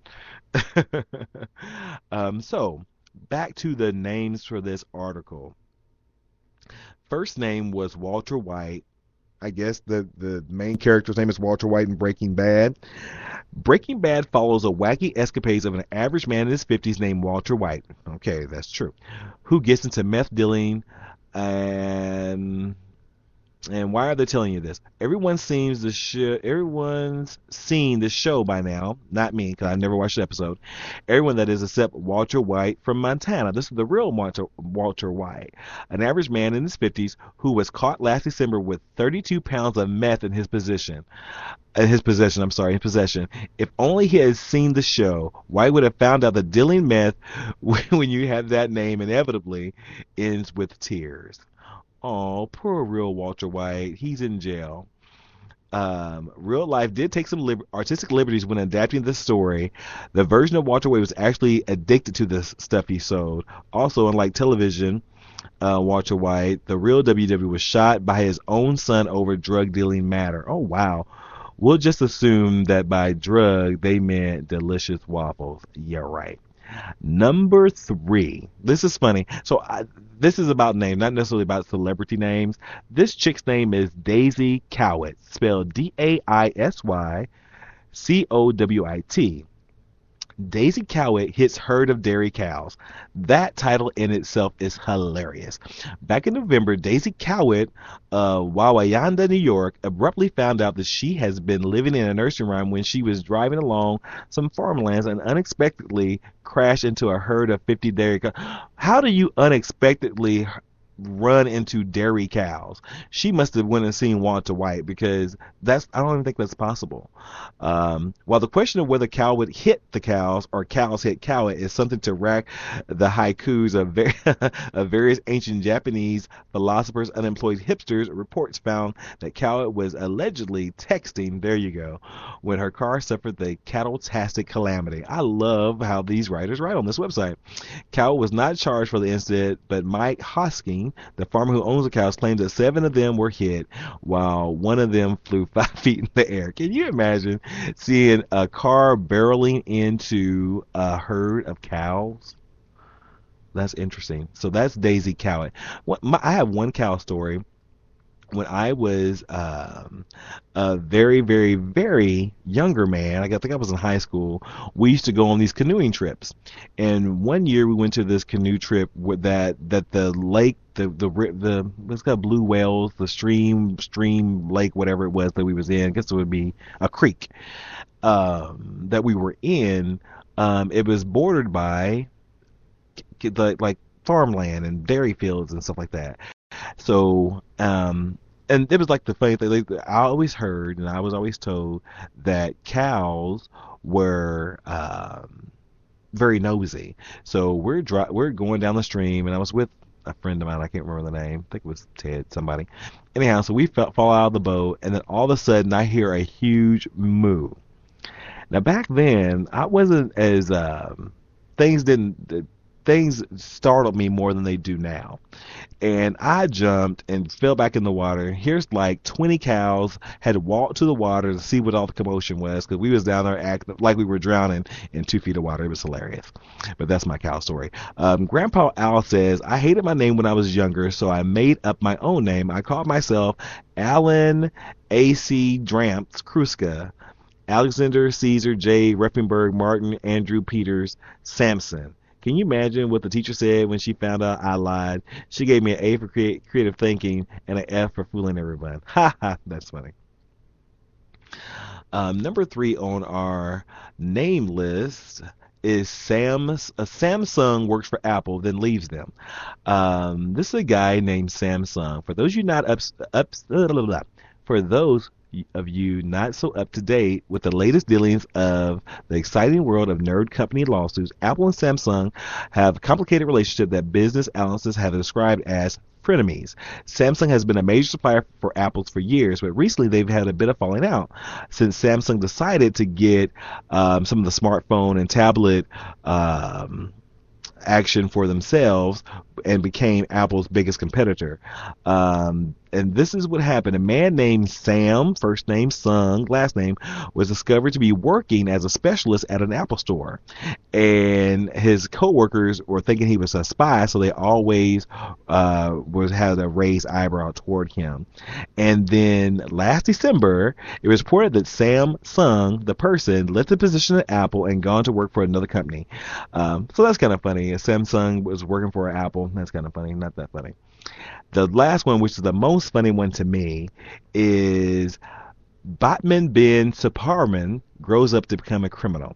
um, so, back to the names for this article. First name was Walter White. I guess the, the main character's name is Walter White in Breaking Bad. Breaking Bad follows a wacky escapades of an average man in his fifties named Walter White. Okay, that's true. Who gets into meth dealing and... And why are they telling you this? Everyone seems to show, everyone's seen this show by now. Not me, because I never watched the episode. Everyone, that is, except Walter White from Montana. This is the real Walter, Walter White, an average man in his fifties who was caught last December with thirty-two pounds of meth in his possession. In his possession, I'm sorry, in possession. If only he had seen the show, White would have found out that dealing meth, when you have that name, inevitably ends with tears. Oh, poor real Walter White. He's in jail. Um, real life did take some liber- artistic liberties when adapting the story. The version of Walter White was actually addicted to the stuff he sold. Also, unlike television, uh, Walter White, the real W W was shot by his own son over drug dealing matter. Oh, wow. We'll just assume that by drug, they meant delicious waffles. Yeah, right. Number three. This is funny. So I, this is about names, not necessarily about celebrity names. This chick's name is Daisy Cowit, spelled D A I S Y C O W I T. Daisy Cowit hits herd of dairy cows. That title in itself is hilarious. Back in November, Daisy Cowit of Wawayanda, New York, abruptly found out that she has been living in a nursery rhyme when she was driving along some farmlands and unexpectedly crashed into a herd of fifty dairy cows. How do you unexpectedly run into dairy cows. She must have went and seen Walter White, because that's I don't even think that's possible. Um, while the question of whether cow would hit the cows or cows hit Cowett is something to rack the haikus of, ver- of various ancient Japanese philosophers, unemployed hipsters, reports found that Cowett was allegedly texting, there you go, when her car suffered the cattle-tastic calamity. I love how these writers write on this website. Cowett was not charged for the incident, but Mike Hosking, the farmer who owns the cows, claims that seven of them were hit, while one of them flew five feet in the air. Can you imagine seeing a car barreling into a herd of cows? That's interesting. So that's Daisy Cowett. What, my, I have one cow story. When I was um, a very, very, very younger man, I think I was in high school, we used to go on these canoeing trips. And one year we went to this canoe trip with that that the lake, the the the it's got blue whales, the stream, stream lake, whatever it was that we was in. I guess it would be a creek um, that we were in. Um, it was bordered by the like farmland and dairy fields and stuff like that. So, um, and it was like the funny thing. Like, I always heard, and I was always told that cows were um, very nosy. So we're dri- we're going down the stream, and I was with a friend of mine. I can't remember the name. I think it was Ted, somebody. Anyhow, so we fell, fall out of the boat, and then all of a sudden I hear a huge moo. Now back then, I wasn't as um, things didn't. Things startled me more than they do now. And I jumped and fell back in the water. Here's like twenty cows had walked to the water to see what all the commotion was, because we was down there acting like we were drowning in two feet of water. It was hilarious. But that's my cow story. Um, Grandpa Al says, I hated my name when I was younger, so I made up my own name. I called myself Alan A C Dramps Kruska. Alexander Caesar J. Reppenberg Martin Andrew Peters Sampson. Can you imagine what the teacher said when she found out I lied? She gave me an A for crea- creative thinking and an F for fooling everyone. Ha ha, that's funny. Um, number three on our name list is Sam's. Uh, Samsung works for Apple, then leaves them. Um, this is a guy named Samsung. For those of you not up, up blah, blah, blah. For those of you not so up to date with the latest dealings of the exciting world of nerd company lawsuits, Apple and Samsung have a complicated relationship that business analysts have described as frenemies. Samsung has been a major supplier for Apple's for years, but recently they've had a bit of falling out since Samsung decided to get um, some of the smartphone and tablet um, action for themselves and became Apple's biggest competitor. Um, and this is what happened. A man named Sam, first name Sung, last name, was discovered to be working as a specialist at an Apple store. And his coworkers were thinking he was a spy, so they always uh, was had a raised eyebrow toward him. And then last December, it was reported that Sam Sung, the person, left the position at Apple and gone to work for another company. Um, so that's kind of funny. Samsung was working for Apple. That's kind of funny. Not that funny. The last one, which is the most funny one to me, is Batman bin Suparman grows up to become a criminal.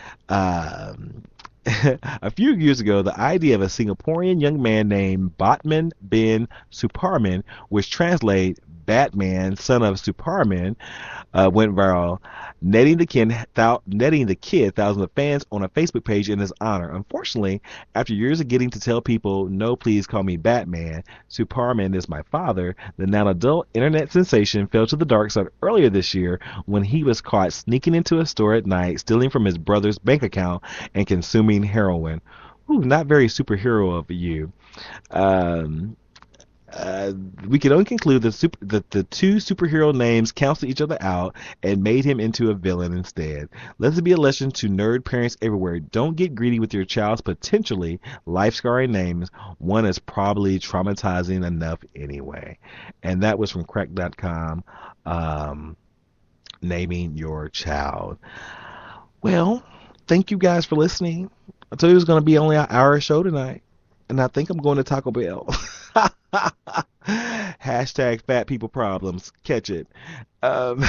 Um, a few years ago, the idea of a Singaporean young man named Batman bin Suparman, which translates Batman, son of Superman, uh, went viral, netting the kid, thou, netting the kid thousands of fans on a Facebook page in his honor. Unfortunately, after years of getting to tell people, no, please call me Batman, Superman is my father, the now adult internet sensation fell to the dark side earlier this year when he was caught sneaking into a store at night, stealing from his brother's bank account, and consuming heroin. Ooh, not very superhero of you. Um... Uh, we can only conclude that, super, that the two superhero names cancel each other out and made him into a villain instead. Let this be a lesson to nerd parents everywhere. Don't get greedy with your child's potentially life-scarring names. One is probably traumatizing enough anyway. And that was from crack dot com, um, naming your child. Well, thank you guys for listening. I told you it was going to be only an hour show tonight. And I think I'm going to Taco Bell. Hashtag fat people problems. Catch it. Um,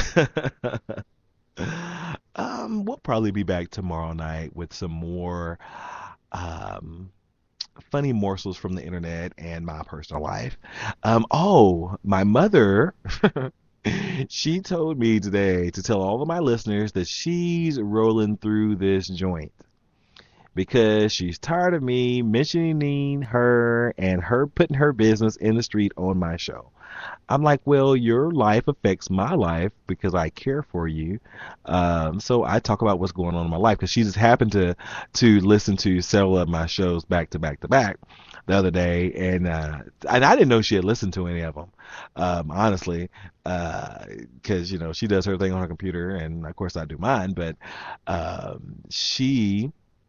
um, we'll probably be back tomorrow night with some more um, funny morsels from the internet and my personal life. Um, oh, my mother, she told me today to tell all of my listeners that she's rolling through this joint because she's tired of me mentioning her and her putting her business in the street on my show. I'm like, well, your life affects my life because I care for you. Um, so I talk about what's going on in my life because she just happened to to listen to several of my shows back to back to back the other day, and uh, and I didn't know she had listened to any of them, um, honestly, because uh, you know she does her thing on her computer, and of course I do mine. But um, she.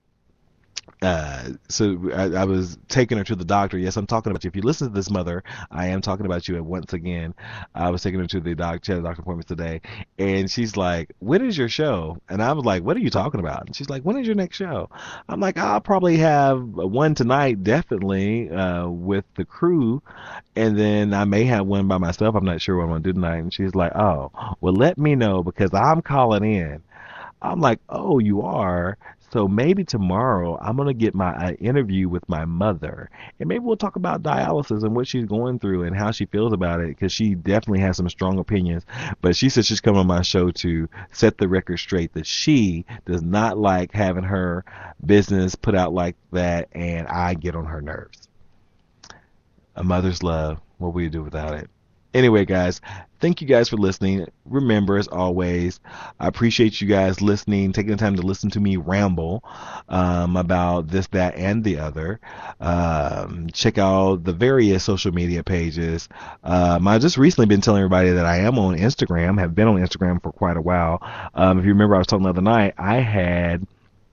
Uh, so I, I was taking her to the doctor. Yes, I'm talking about you. If you listen to this, mother, I am talking about you. And once again, I was taking her to the doctor. She had a doctor appointment today, and she's like, "When is your show?" And I was like, "What are you talking about?" And she's like, "When is your next show?" I'm like, "I'll probably have one tonight, definitely, uh, with the crew, and then I may have one by myself. I'm not sure what I'm gonna do tonight." And she's like, "Oh, well, let me know because I'm calling in." I'm like, "Oh, you are?" So maybe tomorrow I'm going to get my uh, interview with my mother, and maybe we'll talk about dialysis and what she's going through and how she feels about it, because she definitely has some strong opinions. But she said she's coming on my show to set the record straight that she does not like having her business put out like that, and I get on her nerves. A mother's love. What will you do without it? Anyway, guys, thank you guys for listening. Remember, as always, I appreciate you guys listening, taking the time to listen to me ramble um, about this, that, and the other. Um, check out the various social media pages. Um, I've just recently been telling everybody that I am on Instagram, have been on Instagram for quite a while. Um, if you remember, I was talking the other night, I had...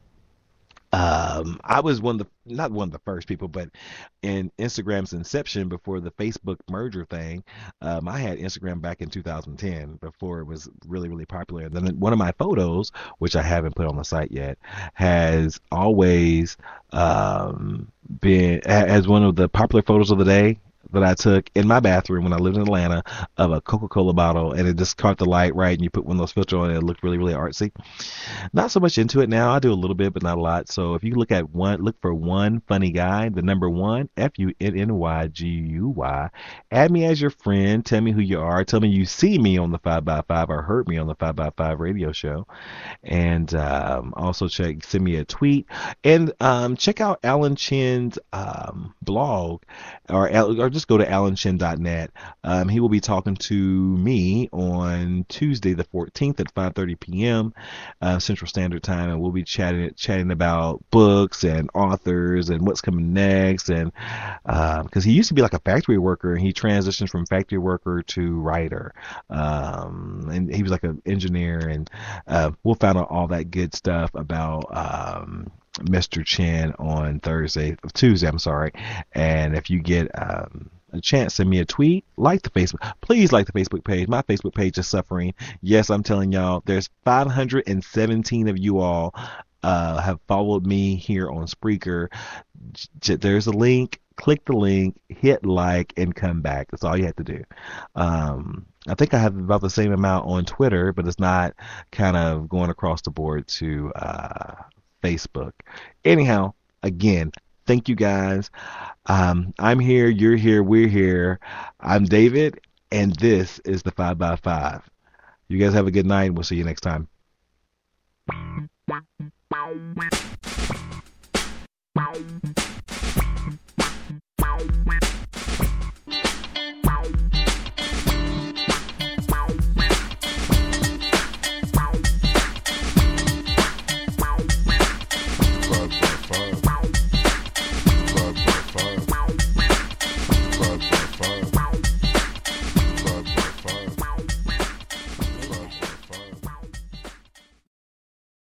Um, I was one of the, not one of the first people, but in Instagram's inception before the Facebook merger thing, um, I had Instagram back in two thousand ten before it was really, really popular. And then one of my photos, which I haven't put on the site yet, has always um, been, as one of the popular photos of the day that I took in my bathroom when I lived in Atlanta of a Coca-Cola bottle, and it just caught the light right, and you put one of those filters on, and it looked really, really artsy. Not so much into it now. I do a little bit, but not a lot. So if you look at one, look for one funny guy, the number one, F U N N Y G U Y. Add me as your friend. Tell me who you are. Tell me you see me on the five by five or heard me on the five by five radio show. And um, also check, send me a tweet. And um, check out Alan Chen's um, blog, or, or just go to alan chen dot net. Um, he will be talking to me on Tuesday the fourteenth at five thirty p.m. Uh, Central Standard Time, and we'll be chatting chatting about books and authors and what's coming next. And because um, he used to be like a factory worker, and he transitioned from factory worker to writer, um, and he was like an engineer. And uh, we'll find out all that good stuff about um, Mister Chen on Thursday, Tuesday, I'm sorry. And if you get um, a chance, send me a tweet, like the Facebook. Please like the Facebook page. My Facebook page is suffering. Yes, I'm telling y'all, there's five hundred seventeen of you all uh, have followed me here on Spreaker. There's a link. Click the link, hit like, and come back. That's all you have to do. Um, I think I have about the same amount on Twitter, but it's not kind of going across the board to uh, Facebook. Anyhow, again, thank you guys. Um, I'm here, you're here, we're here. I'm David, and this is the five by five. You guys have a good night, and we'll see you next time. Wow.